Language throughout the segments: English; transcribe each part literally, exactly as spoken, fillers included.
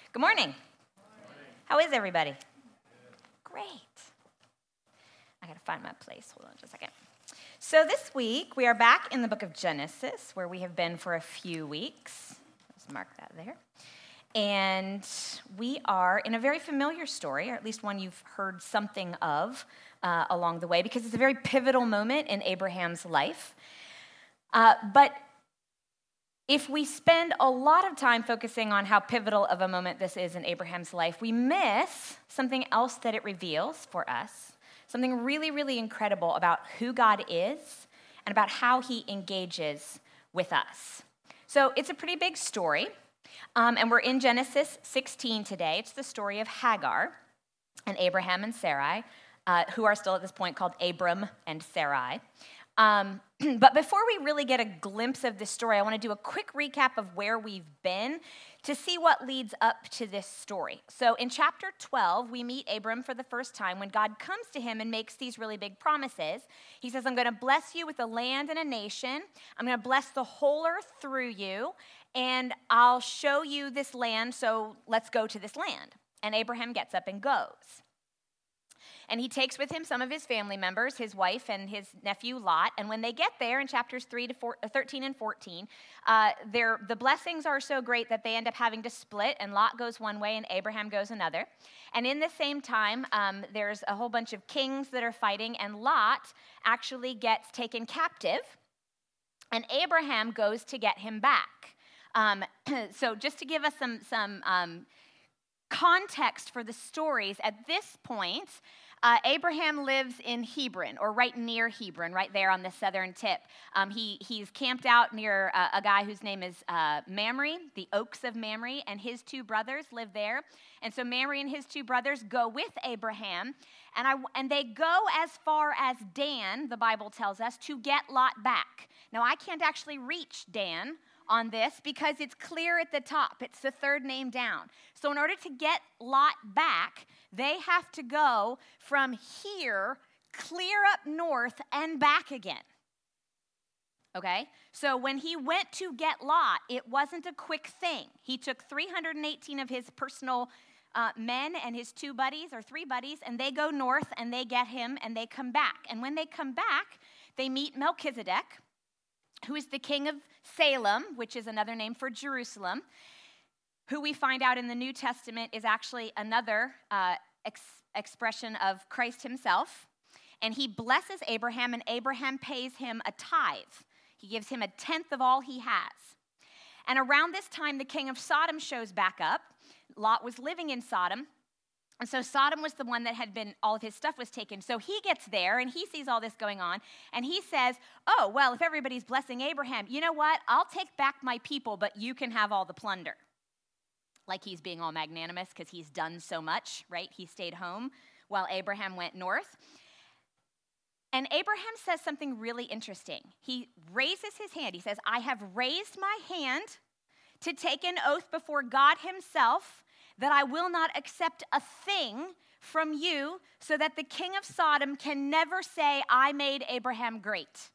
Good morning. How is everybody? Great. I gotta find my place. Hold on just a second. So this week, we are back in the book of Genesis, where we have been for a few weeks. Let's mark that there. And we are in a very familiar story, or at least one you've heard something of uh, along the way, because it's a very pivotal moment in Abraham's life. Uh, but if we spend a lot of time focusing on how pivotal of a moment this is in Abraham's life, we miss something else that it reveals for us, something really, really incredible about who God is and about how he engages with us. So it's a pretty big story, um, and we're in Genesis sixteen today. It's the story of Hagar and Abraham and Sarai, uh, who are still at this point called Abram and Sarai. Um, but before we really get a glimpse of this story, I want to do a quick recap of where we've been to see what leads up to this story. So in chapter twelve, we meet Abram for the first time when God comes to him and makes these really big promises. He says, I'm going to bless you with a land and a nation. I'm going to bless the whole earth through you, and I'll show you this land, so let's go to this land. And Abraham gets up and goes. And he takes with him some of his family members, his wife and his nephew Lot. And when they get there in chapters three to four, thirteen and fourteen, uh, the blessings are so great that they end up having to split. And Lot goes one way and Abraham goes another. And in the same time, um, there's a whole bunch of kings that are fighting. And Lot actually gets taken captive. And Abraham goes to get him back. Um, so just to give us some, some um, context for the stories, at this point, Uh, Abraham lives in Hebron, or right near Hebron, right there on the southern tip. Um, he He's camped out near uh, a guy whose name is uh, Mamre, the Oaks of Mamre, and his two brothers live there. And so Mamre and his two brothers go with Abraham, and, I, and they go as far as Dan, the Bible tells us, to get Lot back. Now, I can't actually reach Dan on this because it's clear at the top. It's the third name down. So in order to get Lot back, they have to go from here clear up north and back again. Okay? So when he went to get Lot, it wasn't a quick thing. He took three hundred eighteen of his personal uh, men and his two buddies, or three buddies, and they go north and they get him and they come back. And when they come back, they meet Melchizedek, who is the king of Salem, which is another name for Jerusalem, who we find out in the New Testament is actually another uh, ex- expression of Christ himself. And he blesses Abraham, and Abraham pays him a tithe. He gives him a tenth of all he has. And around this time, the king of Sodom shows back up. Lot was living in Sodom. And so Sodom was the one that had been, all of his stuff was taken. So he gets there and he sees all this going on. And he says, oh, well, if everybody's blessing Abraham, you know what? I'll take back my people, but you can have all the plunder. Like he's being all magnanimous because he's done so much, right? He stayed home while Abraham went north. And Abraham says something really interesting. He raises his hand. He says, I have raised my hand to take an oath before God himself that I will not accept a thing from you, so that the king of Sodom can never say, I made Abraham great.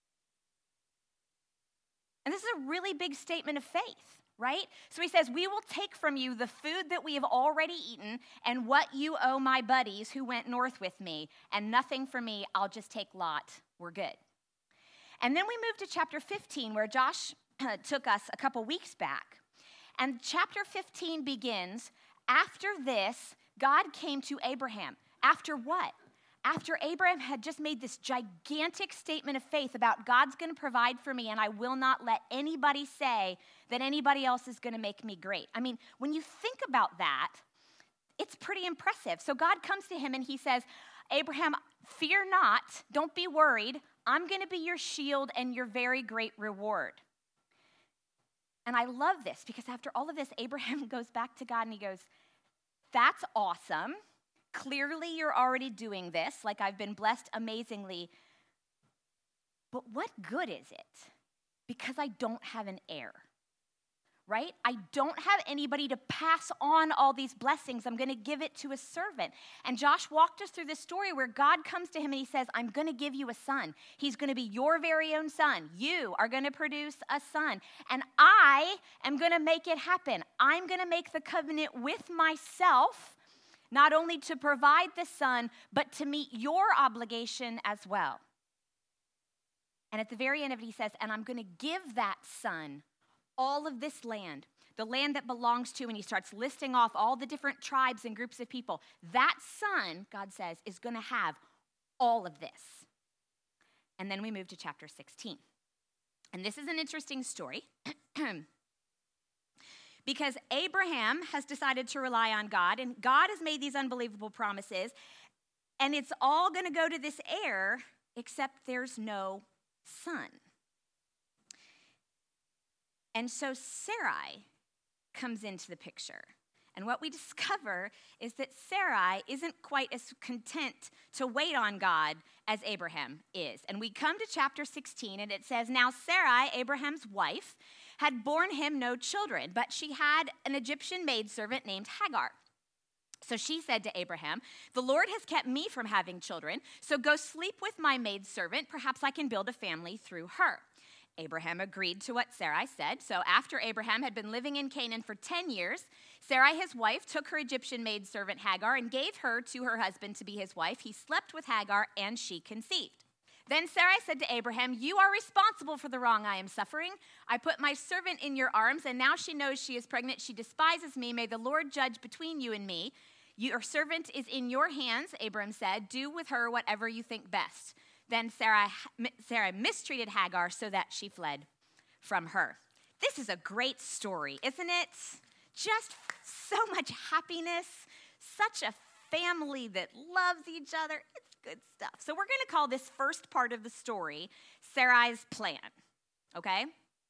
And this is a really big statement of faith, right? So he says, we will take from you the food that we have already eaten and what you owe my buddies who went north with me, and nothing for me, I'll just take Lot. We're good. And then we move to chapter fifteen, where Josh took us a couple weeks back. And chapter fifteen begins, after this, God came to Abraham. After what? After Abraham had just made this gigantic statement of faith about God's going to provide for me, and I will not let anybody say that anybody else is going to make me great. I mean, when you think about that, it's pretty impressive. So God comes to him and he says, Abraham, fear not, don't be worried. I'm going to be your shield and your very great reward. And I love this because after all of this, Abraham goes back to God and he goes, that's awesome. Clearly you're already doing this, like I've been blessed amazingly. But what good is it? Because I don't have an heir. right? I don't have anybody to pass on all these blessings. I'm going to give it to a servant. And Josh walked us through this story where God comes to him and he says, I'm going to give you a son. He's going to be your very own son. You are going to produce a son. And I am going to make it happen. I'm going to make the covenant with myself, not only to provide the son, but to meet your obligation as well. And at the very end of it, he says, and I'm going to give that son all of this land, the land that belongs to, and he starts listing off all the different tribes and groups of people. That son, God says, is going to have all of this. And then we move to chapter sixteen. And this is an interesting story because Abraham has decided to rely on God, and God has made these unbelievable promises, and it's all going to go to this heir, except there's no son. And so Sarai comes into the picture. And what we discover is that Sarai isn't quite as content to wait on God as Abraham is. And we come to chapter sixteen, and it says, now Sarai, Abraham's wife, had borne him no children, but she had an Egyptian maidservant named Hagar. So she said to Abraham, the Lord has kept me from having children, so go sleep with my maidservant. Perhaps I can build a family through her. Abraham agreed to what Sarai said. So after Abraham had been living in Canaan for ten years, Sarai, his wife, took her Egyptian maidservant Hagar and gave her to her husband to be his wife. He slept with Hagar, and she conceived. Then Sarai said to Abraham, you are responsible for the wrong I am suffering. I put my servant in your arms, and now she knows she is pregnant. She despises me. May the Lord judge between you and me. Your servant is in your hands, Abram said. Do with her whatever you think best. Then Sarah, Sarah mistreated Hagar so that she fled from her. This is a great story, isn't it? Just so much happiness, such a family that loves each other. It's good stuff. So we're going to call this first part of the story Sarai's plan, okay?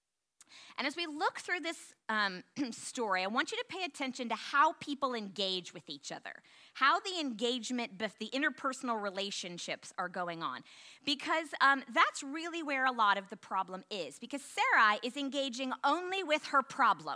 And as we look through this um, story, I want you to pay attention to how people engage with each other, how the engagement, the interpersonal relationships are going on. Because um, that's really where a lot of the problem is. Because Sarai is engaging only with her problem.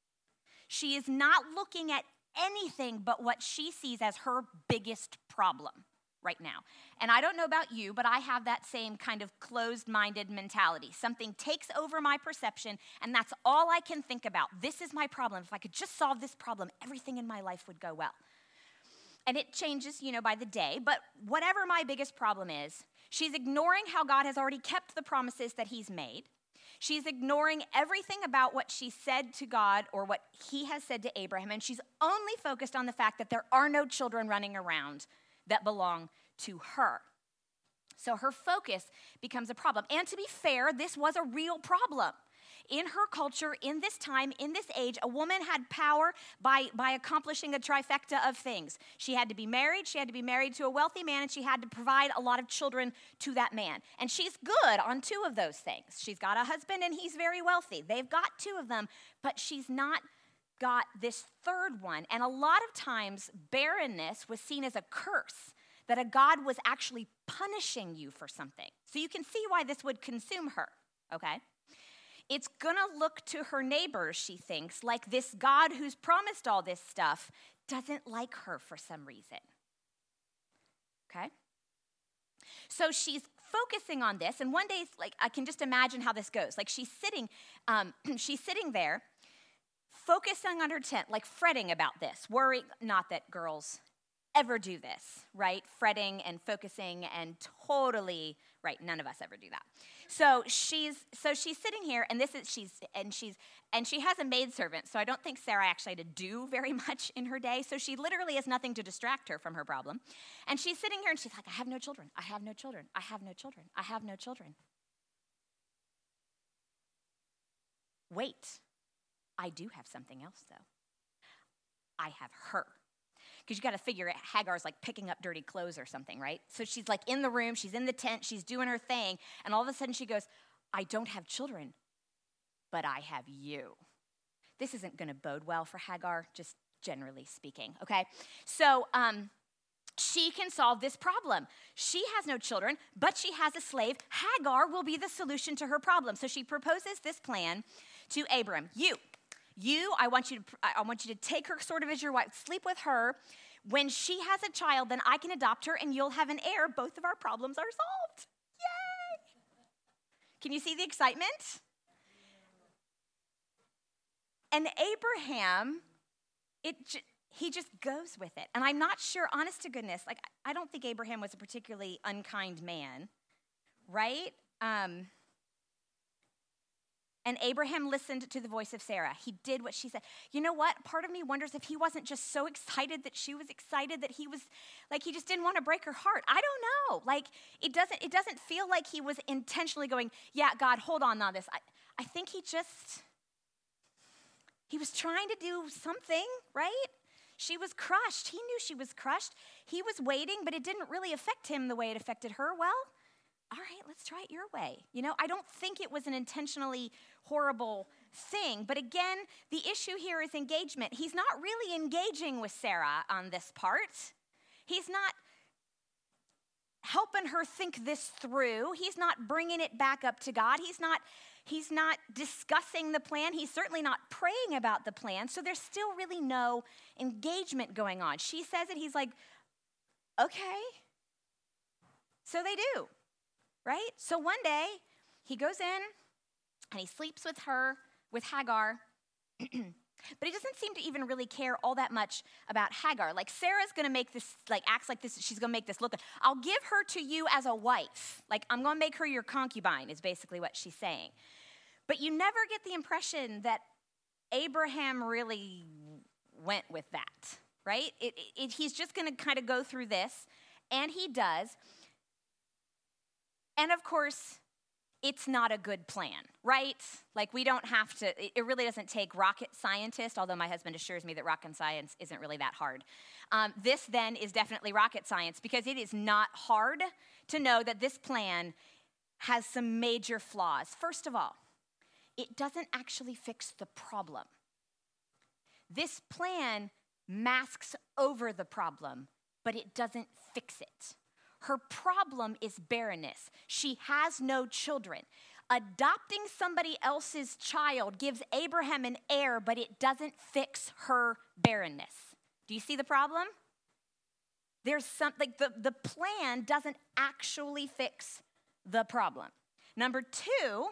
She is not looking at anything but what she sees as her biggest problem right now. And I don't know about you, but I have that same kind of closed-minded mentality. Something takes over my perception, and that's all I can think about. This is my problem. If I could just solve this problem, everything in my life would go well. And it changes, you know, by the day. But whatever my biggest problem is, she's ignoring how God has already kept the promises that he's made. She's ignoring everything about what she said to God or what he has said to Abraham, and she's only focused on the fact that there are no children running around that belong to her. So her focus becomes a problem. And to be fair, this was a real problem. In her culture, in this time, in this age, a woman had power by, by accomplishing a trifecta of things. She had to be married, she had to be married to a wealthy man, and she had to provide a lot of children to that man. And she's good on two of those things. She's got a husband, and he's very wealthy. They've got two of them, but she's not got this third one. And a lot of times, barrenness was seen as a curse, that a God was actually punishing you for something. So you can see why this would consume her, okay? It's gonna look to her neighbors, she thinks, like this God who's promised all this stuff doesn't like her for some reason, okay? So she's focusing on this, and one day, like, I can just imagine how this goes. Like, she's sitting, um, she's sitting there, focusing on her tent, like fretting about this, worrying, not that girls ever do this, right? Fretting and focusing and totally, right, none of us ever do that. So she's so she's sitting here, and this is she's and she's and she has a maidservant, so I don't think Sarah actually had to do very much in her day. So she literally has nothing to distract her from her problem. And she's sitting here and she's like, I have no children, I have no children, I have no children, I have no children. Wait. I do have something else, though. I have her. Because you got to figure it, Hagar's like picking up dirty clothes or something, right? So she's like in the room, she's in the tent, she's doing her thing, and all of a sudden she goes, I don't have children, but I have you. This isn't going to bode well for Hagar, just generally speaking, okay? So um, she can solve this problem. She has no children, but she has a slave. Hagar will be the solution to her problem. So she proposes this plan to Abram. You, You, I want you to, I want you to take her sort of as your wife, sleep with her. When she has a child, then I can adopt her and you'll have an heir. Both of our problems are solved. Yay! Can you see the excitement? And Abraham, it he just goes with it. And I'm not sure, honest to goodness, like I don't think Abraham was a particularly unkind man, right? Um, and Abraham listened to the voice of Sarah. He did what she said. You know what? Part of me wonders if he wasn't just so excited that she was excited that he was, like he just didn't want to break her heart. I don't know. Like it doesn't, it doesn't feel like he was intentionally going, yeah, God, hold on on this. I, I think he just, he was trying to do something, right? She was crushed. He knew she was crushed. He was waiting, but it didn't really affect him the way it affected her. Well, all right, let's try it your way. You know, I don't think it was an intentionally horrible thing. But again, the issue here is engagement. He's not really engaging with Sarah on this part. He's not helping her think this through. He's not bringing it back up to God. He's not, he's not discussing the plan. He's certainly not praying about the plan. So there's still really no engagement going on. She says it. He's like, okay. So they do. Right? So one day, he goes in and he sleeps with her, with Hagar, but he doesn't seem to even really care all that much about Hagar. Like Sarah's gonna make this, like acts like this, she's gonna make this look, I'll give her to you as a wife. Like I'm gonna make her your concubine is basically what she's saying. But you never get the impression that Abraham really went with that, right? It, it, it, he's just gonna kind of go through this, and he does. And of course, it's not a good plan, right? Like we don't have to, it really doesn't take rocket scientists, although my husband assures me that rocket science isn't really that hard. Um, this then is definitely rocket science because it is not hard to know that this plan has some major flaws. First of all, it doesn't actually fix the problem. This plan masks over the problem, but it doesn't fix it. Her problem is barrenness. She has no children. Adopting somebody else's child gives Abraham an heir, but it doesn't fix her barrenness. Do you see the problem? There's some, like the, the plan doesn't actually fix the problem. Number two,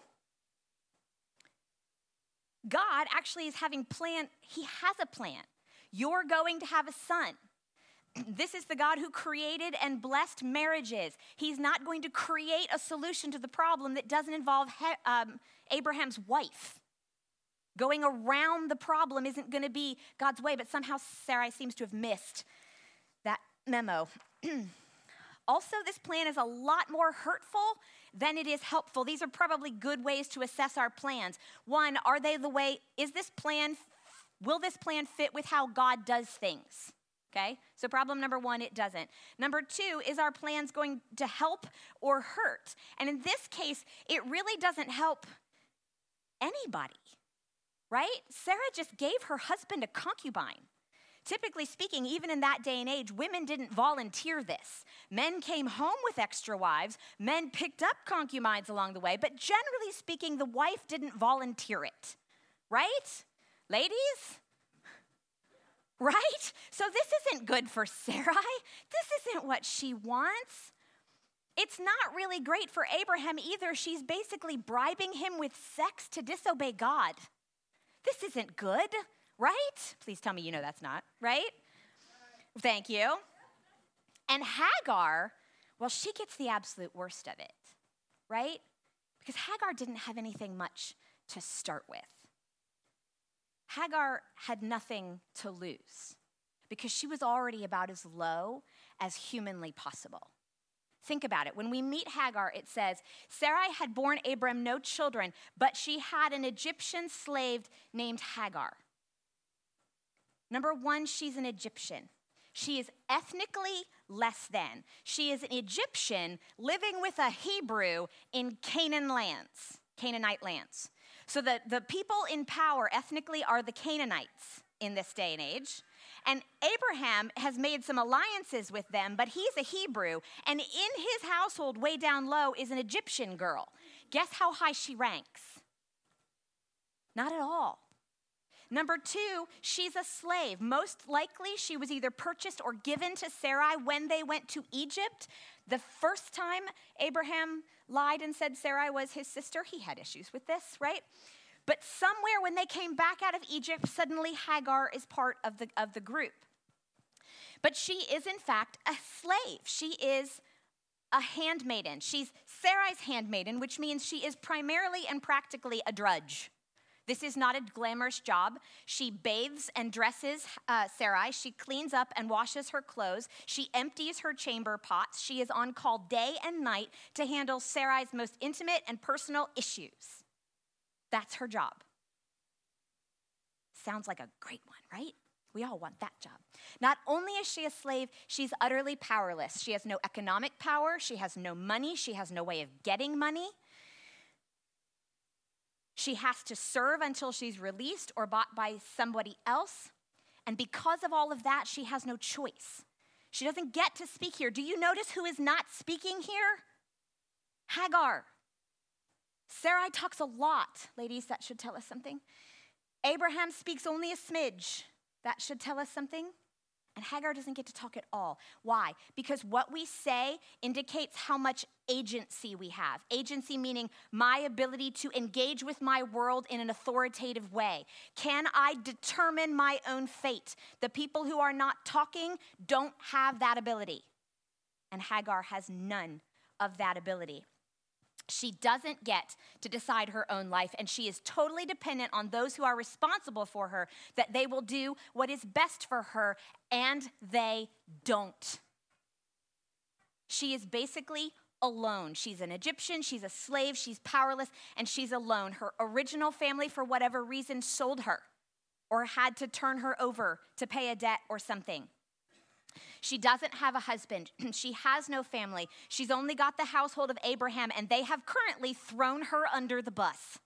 God actually is having plan, he has a plan. You're going to have a son. This is the God who created and blessed marriages. He's not going to create a solution to the problem that doesn't involve he- um, Abraham's wife. Going around the problem isn't going to be God's way, but somehow Sarai seems to have missed that memo. Also, this plan is a lot more hurtful than it is helpful. These are probably good ways to assess our plans. One, are they the way, is this plan, will this plan fit with how God does things? Okay, so problem number one, it doesn't. Number two, is our plans going to help or hurt? And in this case, it really doesn't help anybody, right? Sarah just gave her husband a concubine. Typically speaking, even in that day and age, women didn't volunteer this. Men came home with extra wives. Men picked up concubines along the way, but generally speaking, the wife didn't volunteer it, right? Ladies? Right? So this isn't good for Sarai. This isn't what she wants. It's not really great for Abraham either. She's basically bribing him with sex to disobey God. This isn't good, right? Please tell me you know that's not, right? Thank you. And Hagar, well, she gets the absolute worst of it, right? Because Hagar didn't have anything much to start with. Hagar had nothing to lose because she was already about as low as humanly possible. Think about it. When we meet Hagar, it says, Sarai had borne Abram no children, but she had an Egyptian slave named Hagar. Number one, she's an Egyptian. She is ethnically less than. She is an Egyptian living with a Hebrew in Canaan lands, Canaanite lands. So the, the people in power ethnically are the Canaanites in this day and age. And Abraham has made some alliances with them, but he's a Hebrew. And in his household, way down low, is an Egyptian girl. Guess how high she ranks? Not at all. Number two, she's a slave. Most likely, she was either purchased or given to Sarai when they went to Egypt. The first time Abraham lied and said Sarai was his sister, he had issues with this, right? But somewhere when they came back out of Egypt, suddenly Hagar is part of the, of the group. But she is, in fact, a slave. She is a handmaiden. She's Sarai's handmaiden, which means she is primarily and practically a drudge. This is not a glamorous job. She bathes and dresses uh, Sarai. She cleans up and washes her clothes. She empties her chamber pots. She is on call day and night to handle Sarai's most intimate and personal issues. That's her job. Sounds like a great one, right? We all want that job. Not only is she a slave, she's utterly powerless. She has no economic power. She has no money. She has no way of getting money. She has to serve until she's released or bought by somebody else. And because of all of that, she has no choice. She doesn't get to speak here. Do you notice who is not speaking here? Hagar. Sarai talks a lot. Ladies, that should tell us something. Abraham speaks only a smidge. That should tell us something. And Hagar doesn't get to talk at all. Why? Because what we say indicates how much agency we have. Agency meaning my ability to engage with my world in an authoritative way. Can I determine my own fate? The people who are not talking don't have that ability. And Hagar has none of that ability. She doesn't get to decide her own life, and she is totally dependent on those who are responsible for her, that they will do what is best for her, and they don't. She is basically alone. She's an Egyptian, she's a slave, she's powerless, and she's alone. Her original family, for whatever reason, sold her or had to turn her over to pay a debt or something. She doesn't have a husband. She has no family. She's only got the household of Abraham, and they have currently thrown her under the bus.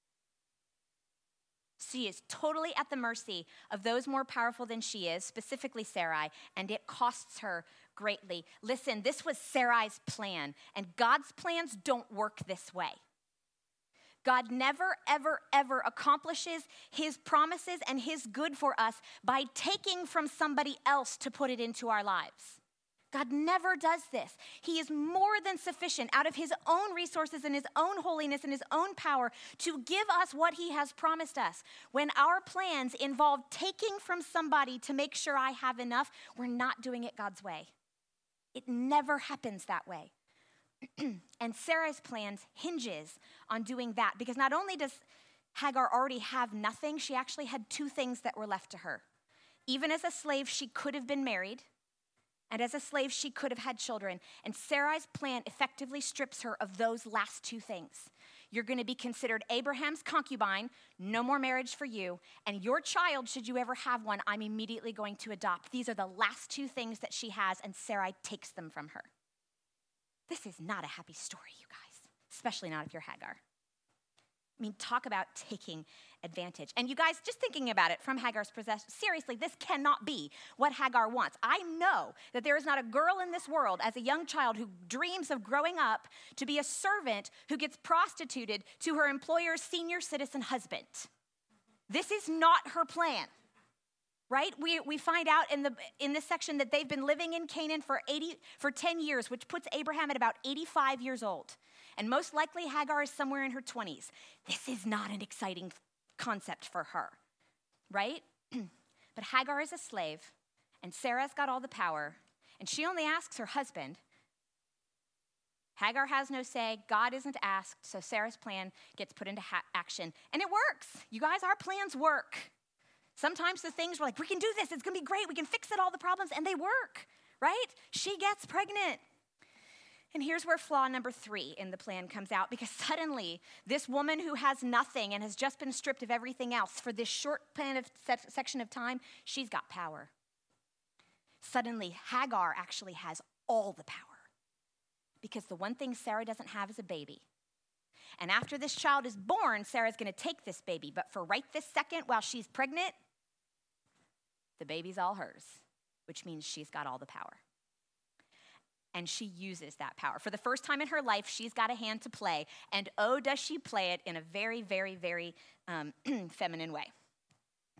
She is totally at the mercy of those more powerful than she is, specifically Sarai, and it costs her greatly. Listen, this was Sarai's plan, and God's plans don't work this way. God never, ever, ever accomplishes his promises and his good for us by taking from somebody else to put it into our lives. God never does this. He is more than sufficient out of his own resources and his own holiness and his own power to give us what he has promised us. When our plans involve taking from somebody to make sure I have enough, we're not doing it God's way. It never happens that way. And Sarah's plans hinges on doing that, because not only does Hagar already have nothing, she actually had two things that were left to her. Even as a slave, she could have been married, and as a slave, she could have had children. And Sarai's plan effectively strips her of those last two things. You're going to be considered Abraham's concubine, no more marriage for you, and your child, should you ever have one, I'm immediately going to adopt. These are the last two things that she has, and Sarai takes them from her. This is not a happy story, you guys, especially not if you're Hagar. I mean, talk about taking advantage. And you guys, just thinking about it from Hagar's possession, seriously, this cannot be what Hagar wants. I know that there is not a girl in this world as a young child who dreams of growing up to be a servant who gets prostituted to her employer's senior citizen husband. This is not her plan. Right? We we find out in the in this section that they've been living in Canaan for eighty for ten years, which puts Abraham at about eighty-five years old. And most likely Hagar is somewhere in her twenties. This is not an exciting concept for her. Right? But Hagar is a slave, and Sarah's got all the power, and she only asks her husband. Hagar has no say. God isn't asked, so Sarah's plan gets put into ha- action. And it works. You guys, our plans work. Sometimes the things we're like, we can do this, it's gonna be great, we can fix it, all the problems, and they work, right? She gets pregnant. And here's where flaw number three in the plan comes out, because suddenly this woman who has nothing and has just been stripped of everything else for this short plan of se- section of time, she's got power. Suddenly Hagar actually has all the power, because the one thing Sarah doesn't have is a baby. And after this child is born, Sarah's gonna take this baby, but for right this second, while she's pregnant, the baby's all hers, which means she's got all the power. And she uses that power. For the first time in her life, she's got a hand to play, and oh, does she play it in a very, very, very um, feminine way.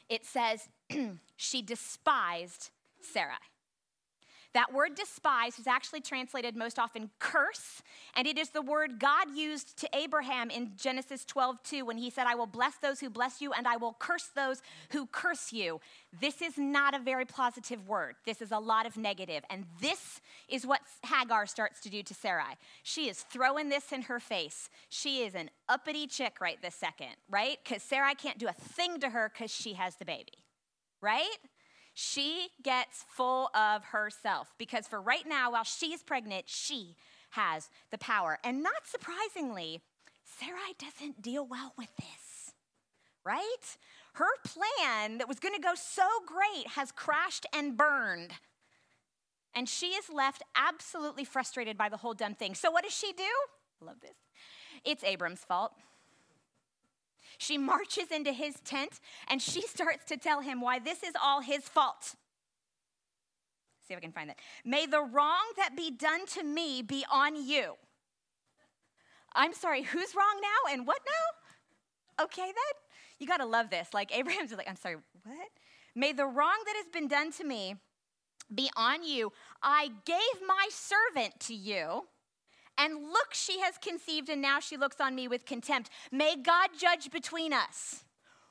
it says she despised Sarai. That word despise is actually translated most often curse, and it is the word God used to Abraham in Genesis twelve two when he said, I will bless those who bless you and I will curse those who curse you. This is not a very positive word. This is a lot of negative, and this is what Hagar starts to do to Sarai. She is throwing this in her face. She is an uppity chick right this second, right? Because Sarai can't do a thing to her because she has the baby, right? She gets full of herself because for right now, while she's pregnant, she has the power. And not surprisingly, Sarai doesn't deal well with this, right? Her plan that was going to go so great has crashed and burned. And she is left absolutely frustrated by the whole dumb thing. So what does she do? I love this. It's Abram's fault. She marches into his tent and she starts to tell him why this is all his fault. See if I can find that. May the wrong that be done to me be on you. I'm sorry, who's wrong now and what now? Okay then. You got to love this. Like Abraham's like, I'm sorry, what? May the wrong that has been done to me be on you. I gave my servant to you. And look, she has conceived, and now she looks on me with contempt. May God judge between us.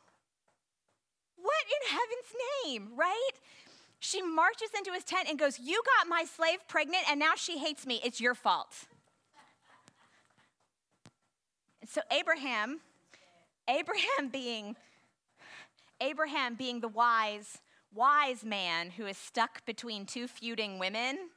What in heaven's name, right? She marches into his tent and goes, you got my slave pregnant, and now she hates me. It's your fault. And so Abraham, Abraham being, Abraham being the wise, wise man who is stuck between two feuding women,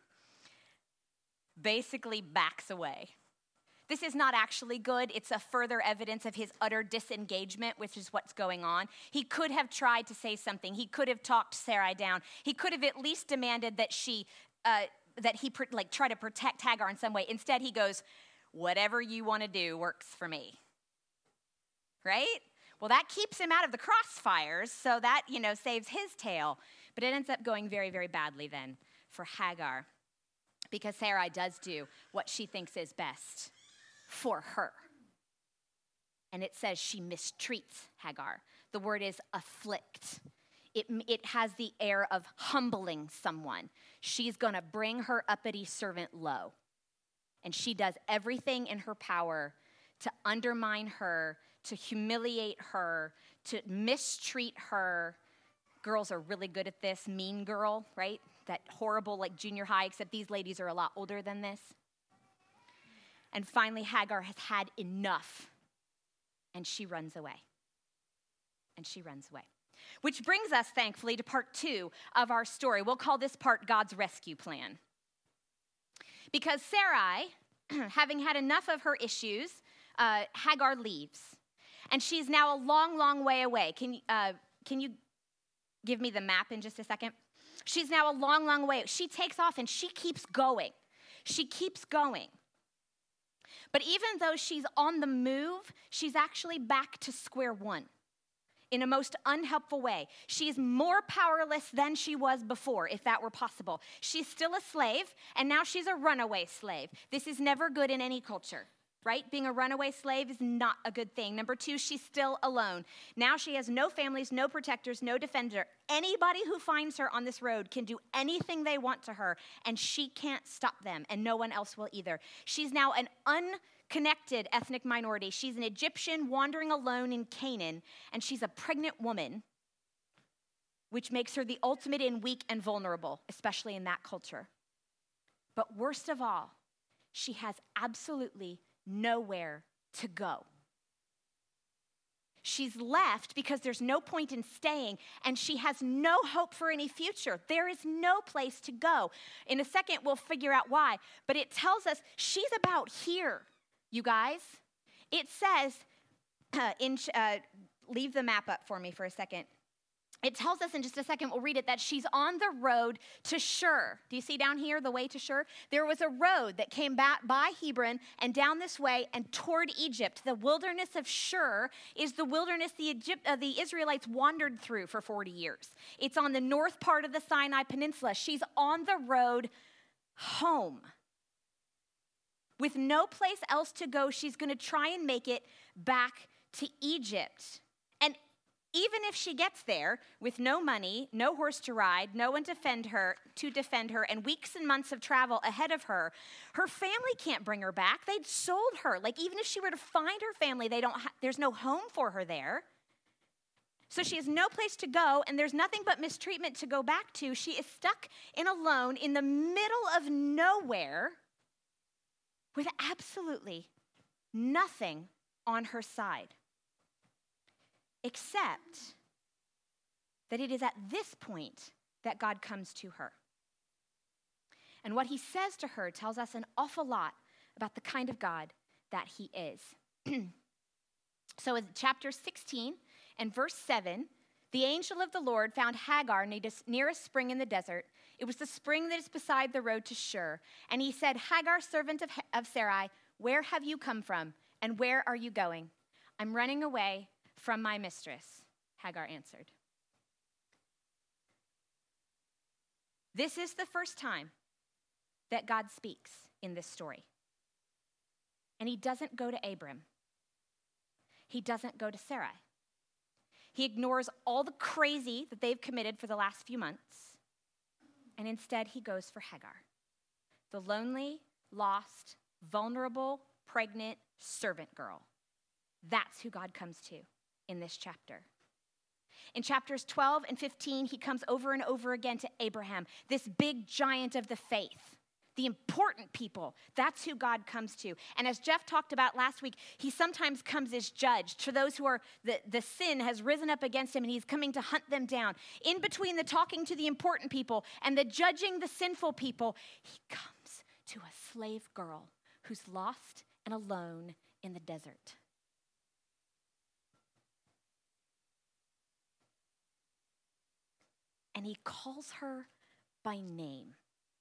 basically backs away. This is not actually good. It's a further evidence of his utter disengagement, which is what's going on. He could have tried to say something. He could have talked Sarai down. He could have at least demanded that she, uh, that he like try to protect Hagar in some way. Instead, he goes, whatever you want to do works for me. Right? Well, that keeps him out of the crossfires, so that, you know, saves his tail. But it ends up going very, very badly then for Hagar, because Sarai does do what she thinks is best for her. And it says she mistreats Hagar. The word is afflict. It, it has the air of humbling someone. She's going to bring her uppity servant low. And she does everything in her power to undermine her, to humiliate her, to mistreat her. Girls are really good at this. Mean Girl, right? That horrible like junior high, except these ladies are a lot older than this. And finally, Hagar has had enough, and she runs away. And she runs away. Which brings us, thankfully, to part two of our story. We'll call this part God's rescue plan. Because Sarai, having had enough of her issues, uh, Hagar leaves. And she's now a long, long way away. Can, uh, can you give me the map in just a second? She's now a long, long way. She takes off and she keeps going. She keeps going. But even though she's on the move, she's actually back to square one in a most unhelpful way. She's more powerless than she was before, if that were possible. She's still a slave, and now she's a runaway slave. This is never good in any culture, right? Being a runaway slave is not a good thing. Number two, she's still alone. Now she has no families, no protectors, no defender. Anybody who finds her on this road can do anything they want to her, and she can't stop them, and no one else will either. She's now an unconnected ethnic minority. She's an Egyptian wandering alone in Canaan, and she's a pregnant woman, which makes her the ultimate in weak and vulnerable, especially in that culture. But worst of all, she has absolutely nowhere to go. She's left because there's no point in staying, and she has no hope for any future. There is no place to go. In a second, we'll figure out why, but it tells us she's about here, you guys. It says, uh, in, uh, leave the map up for me for a second. It tells us in just a second, we'll read it, that she's on the road to Shur. Do you see down here, the way to Shur? There was a road that came back by Hebron and down this way and toward Egypt. The wilderness of Shur is the wilderness the, Egypt, uh, the Israelites wandered through for forty years. It's on the north part of the Sinai Peninsula. She's on the road home. With no place else to go, she's going to try and make it back to Egypt. And even if she gets there with no money, no horse to ride, no one to defend her, to defend her, and weeks and months of travel ahead of her, her family can't bring her back. They'd sold her. Like, even if she were to find her family, they don't ha- there's no home for her there. So she has no place to go, and there's nothing but mistreatment to go back to. She is stuck in alone in the middle of nowhere with absolutely nothing on her side. Except that it is at this point that God comes to her. And what he says to her tells us an awful lot about the kind of God that he is. So in chapter sixteen and verse seven, the angel of the Lord found Hagar near a spring in the desert. It was the spring that is beside the road to Shur. And he said, Hagar, servant of, of Sarai, where have you come from? And where are you going? I'm running away from my mistress, Hagar answered. This is the first time that God speaks in this story. And he doesn't go to Abram. He doesn't go to Sarai. He ignores all the crazy that they've committed for the last few months. And instead, he goes for Hagar, the lonely, lost, vulnerable, pregnant servant girl. That's who God comes to in this chapter. In chapters twelve and fifteen, he comes over and over again to Abraham, this big giant of the faith, the important people. That's who God comes to. And as Jeff talked about last week, he sometimes comes as judge to those who are, the, the sin has risen up against him and he's coming to hunt them down. In between the talking to the important people and the judging the sinful people, he comes to a slave girl who's lost and alone in the desert. And he calls her by name.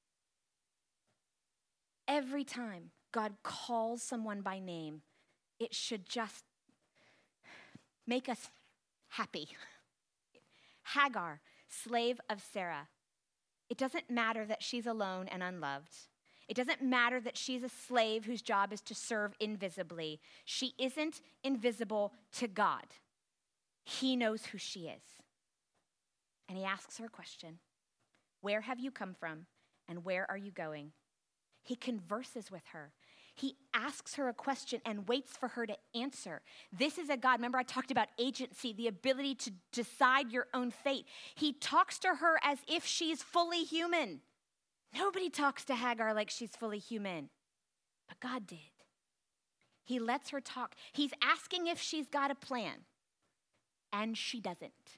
Every time God calls someone by name, it should just make us happy. Hagar, slave of Sarah. It doesn't matter that she's alone and unloved. It doesn't matter that she's a slave whose job is to serve invisibly. She isn't invisible to God. He knows who she is. And he asks her a question. Where have you come from and where are you going? He converses with her. He asks her a question and waits for her to answer. This is a God. Remember, I talked about agency, the ability to decide your own fate. He talks to her as if she's fully human. Nobody talks to Hagar like she's fully human, but God did. He lets her talk. He's asking if she's got a plan, and she doesn't.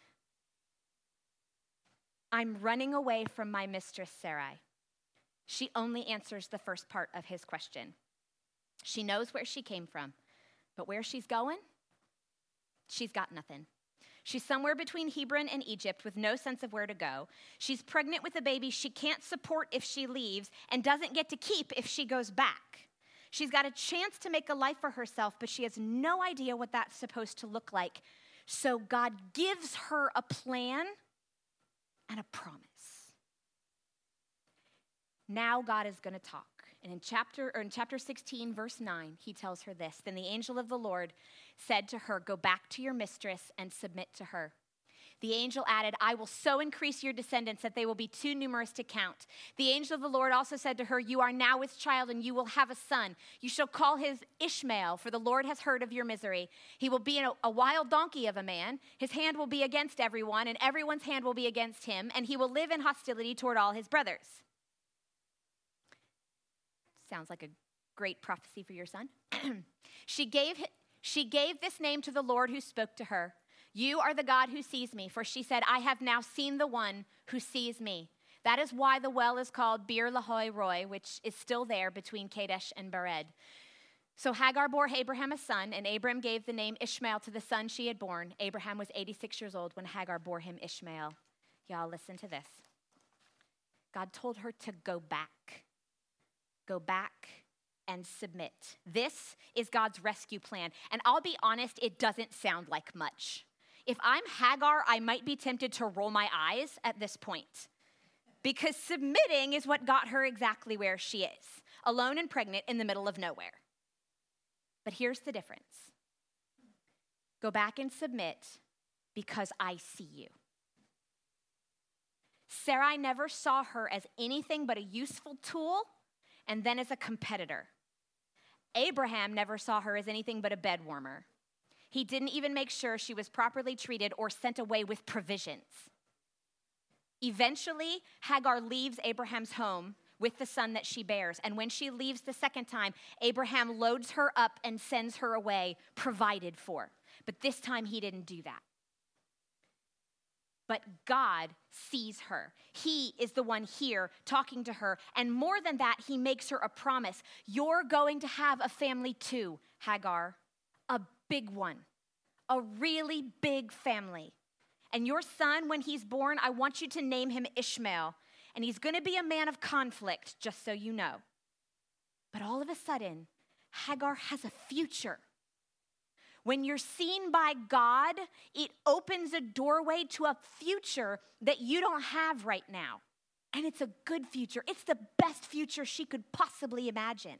I'm running away from my mistress, Sarai. She only answers the first part of his question. She knows where she came from, but where she's going, she's got nothing. She's somewhere between Hebron and Egypt with no sense of where to go. She's pregnant with a baby she can't support if she leaves and doesn't get to keep if she goes back. She's got a chance to make a life for herself, but she has no idea what that's supposed to look like. So God gives her a plan and a promise. Now God is going to talk. And in chapter or in chapter sixteen, verse nine, he tells her this. Then the angel of the Lord said to her, go back to your mistress and submit to her. The angel added, I will so increase your descendants that they will be too numerous to count. The angel of the Lord also said to her, you are now with child and you will have a son. You shall call his Ishmael, for the Lord has heard of your misery. He will be a, a wild donkey of a man. His hand will be against everyone, and everyone's hand will be against him, and he will live in hostility toward all his brothers. Sounds like a great prophecy for your son. she gave she gave this name to the Lord who spoke to her. You are the God who sees me, for she said, I have now seen the one who sees me. That is why the well is called Bir Lahai Roi, which is still there between Kadesh and Bered. So Hagar bore Abraham a son, and Abram gave the name Ishmael to the son she had born. Abraham was eighty-six years old when Hagar bore him Ishmael. Y'all, listen to this. God told her to go back. Go back and submit. This is God's rescue plan. And I'll be honest, it doesn't sound like much. If I'm Hagar, I might be tempted to roll my eyes at this point, because submitting is what got her exactly where she is, alone and pregnant in the middle of nowhere. But here's the difference. Go back and submit because I see you. Sarai never saw her as anything but a useful tool and then as a competitor. Abraham never saw her as anything but a bed warmer. He didn't even make sure she was properly treated or sent away with provisions. Eventually, Hagar leaves Abraham's home with the son that she bears. And when she leaves the second time, Abraham loads her up and sends her away, provided for. But this time, he didn't do that. But God sees her. He is the one here talking to her. And more than that, he makes her a promise. You're going to have a family too, Hagar. A big one. A really big family. And your son, when he's born, I want you to name him Ishmael. And he's going to be a man of conflict, just so you know. But all of a sudden, Hagar has a future. When you're seen by God, it opens a doorway to a future that you don't have right now. And it's a good future. It's the best future she could possibly imagine.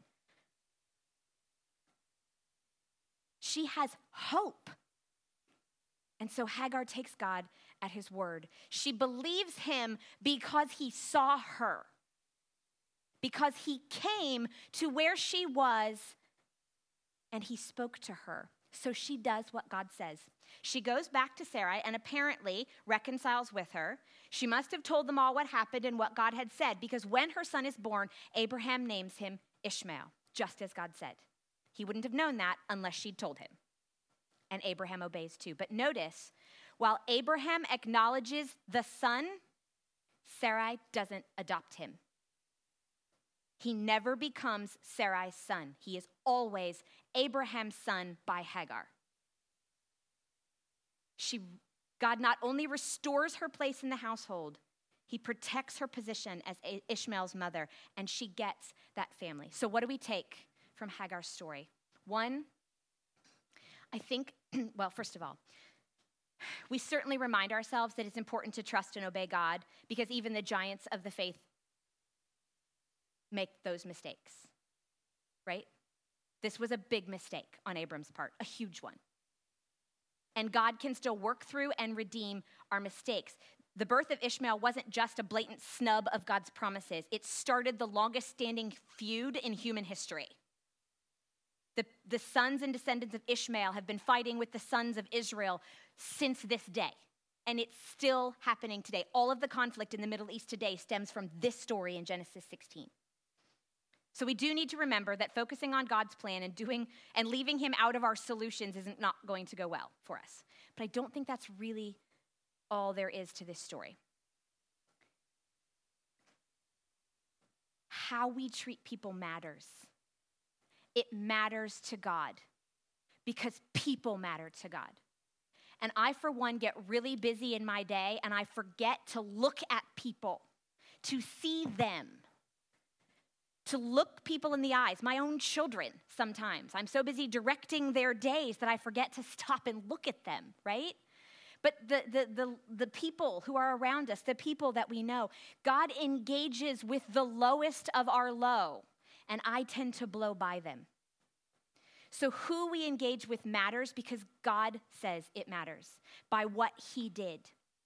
She has hope. And so Hagar takes God at his word. She believes him because he saw her, because he came to where she was and he spoke to her. So she does what God says. She goes back to Sarai and apparently reconciles with her. She must have told them all what happened and what God had said, because when her son is born, Abraham names him Ishmael, just as God said. He wouldn't have known that unless she'd told him. And Abraham obeys too. But notice, while Abraham acknowledges the son, Sarai doesn't adopt him. He never becomes Sarai's son. He is always Abraham's son by Hagar. She, God not only restores her place in the household, he protects her position as Ishmael's mother, and she gets that family. So what do we take from Hagar's story? One, I think, well, first of all, we certainly remind ourselves that it's important to trust and obey God, because even the giants of the faith make those mistakes, right? This was a big mistake on Abram's part, a huge one. And God can still work through and redeem our mistakes. The birth of Ishmael wasn't just a blatant snub of God's promises. It started the longest standing feud in human history. The, the sons and descendants of Ishmael have been fighting with the sons of Israel since this day. And it's still happening today. All of the conflict in the Middle East today stems from this story in Genesis sixteen. So we do need to remember that focusing on God's plan and doing and leaving him out of our solutions isn't not going to go well for us. But I don't think that's really all there is to this story. How we treat people matters. It matters to God because people matter to God. And I, for one, get really busy in my day and I forget to look at people, to see them, to look people in the eyes, my own children sometimes. I'm so busy directing their days that I forget to stop and look at them, right? But the, the, the, the people who are around us, the people that we know, God engages with the lowest of our low, and I tend to blow by them. So who we engage with matters because God says it matters by what he did.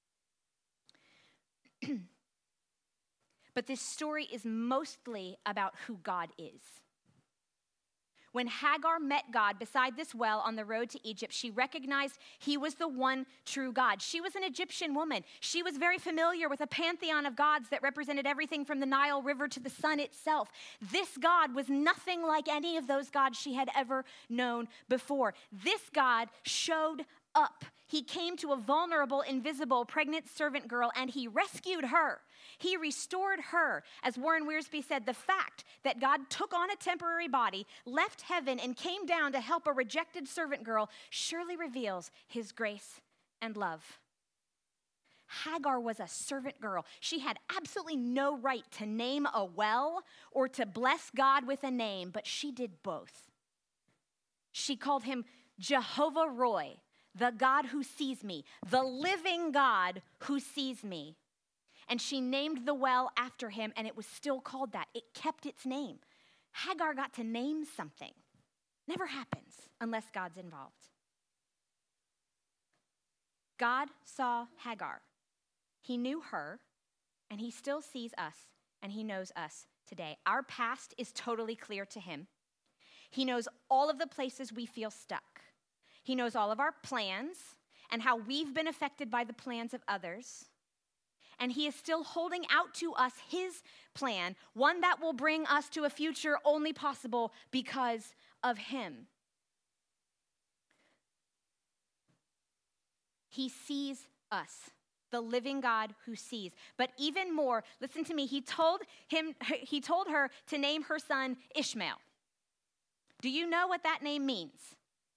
But this story is mostly about who God is. When Hagar met God beside this well on the road to Egypt, she recognized he was the one true God. She was an Egyptian woman. She was very familiar with a pantheon of gods that represented everything from the Nile River to the sun itself. This God was nothing like any of those gods she had ever known before. This God showed up. He came to a vulnerable, invisible, pregnant servant girl, and he rescued her. He restored her. As Warren Wiersbe said, the fact that God took on a temporary body, left heaven, and came down to help a rejected servant girl surely reveals his grace and love. Hagar was a servant girl. She had absolutely no right to name a well or to bless God with a name, but she did both. She called him Jehovah Roy, the God who sees me, the living God who sees me. And she named the well after him, and it was still called that. It kept its name. Hagar got to name something. Never happens unless God's involved. God saw Hagar. He knew her, and he still sees us, and he knows us today. Our past is totally clear to him. He knows all of the places we feel stuck. He knows all of our plans and how we've been affected by the plans of others. And he is still holding out to us his plan, one that will bring us to a future only possible because of him. He sees us, the living God who sees. But even more, listen to me, he told him, he told her to name her son Ishmael. Do you know what that name means?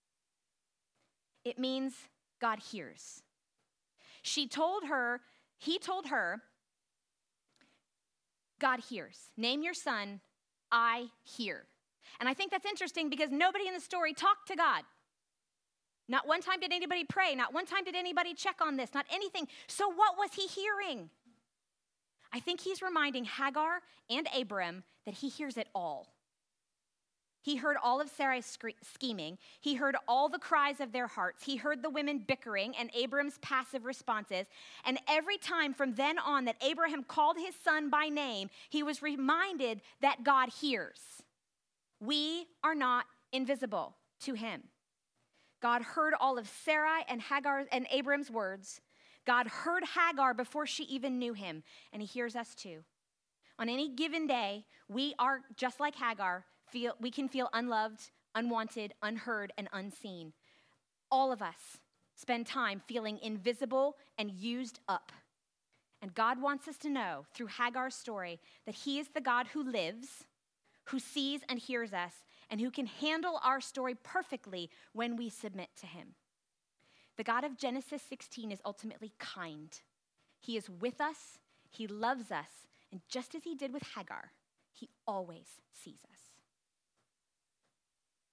It means God hears. She told her, he told her, God hears. Name your son, I hear. And I think that's interesting because nobody in the story talked to God. Not one time did anybody pray. Not one time did anybody check on this. Not anything. So what was he hearing? I think he's reminding Hagar and Abram that he hears it all. He heard all of Sarai's scheming. He heard all the cries of their hearts. He heard the women bickering and Abram's passive responses. And every time from then on that Abraham called his son by name, he was reminded that God hears. We are not invisible to him. God heard all of Sarai and Hagar and Abram's words. God heard Hagar before she even knew him, and he hears us too. On any given day, we are just like Hagar. Feel, we can feel unloved, unwanted, unheard, and unseen. All of us spend time feeling invisible and used up. And God wants us to know through Hagar's story that he is the God who lives, who sees and hears us, and who can handle our story perfectly when we submit to him. The God of Genesis sixteen is ultimately kind. He is with us, he loves us, and just as he did with Hagar, he always sees us.